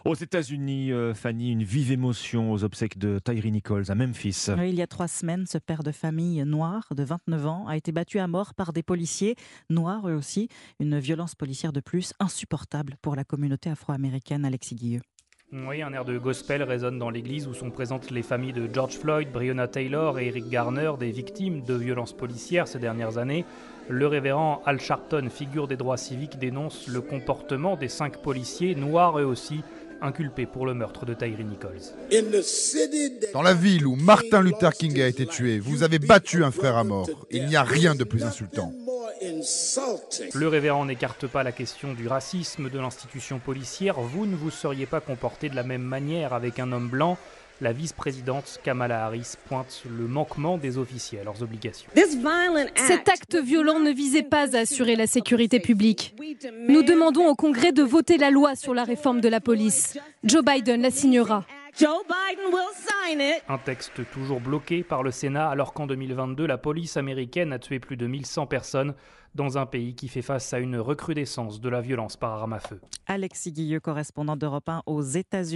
Aux États-Unis, Fanny, une vive émotion aux obsèques de Tyre Nichols à Memphis. Oui, il y a 3 semaines, ce père de famille noir de 29 ans a été battu à mort par des policiers noirs eux aussi. Une violence policière de plus insupportable pour la communauté afro-américaine. Alexis Guilleux. Oui, un air de gospel résonne dans l'église où sont présentes les familles de George Floyd, Breonna Taylor et Eric Garner, des victimes de violences policières ces dernières années. Le révérend Al Sharpton, figure des droits civiques, dénonce le comportement des 5 policiers, noirs eux aussi, inculpés pour le meurtre de Tyre Nichols. Dans la ville où Martin Luther King a été tué, vous avez battu un frère à mort. Il n'y a rien de plus insultant. Le révérend n'écarte pas la question du racisme de l'institution policière. Vous ne vous seriez pas comporté de la même manière avec un homme blanc. La vice-présidente Kamala Harris pointe le manquement des officiers à leurs obligations. Cet acte violent ne visait pas à assurer la sécurité publique. Nous demandons au Congrès de voter la loi sur la réforme de la police. Joe Biden la signera. Un texte toujours bloqué par le Sénat alors qu'en 2022, la police américaine a tué plus de 1100 personnes dans un pays qui fait face à une recrudescence de la violence par arme à feu. Alexis Guilleux, correspondant d'Europe 1 aux États-Unis.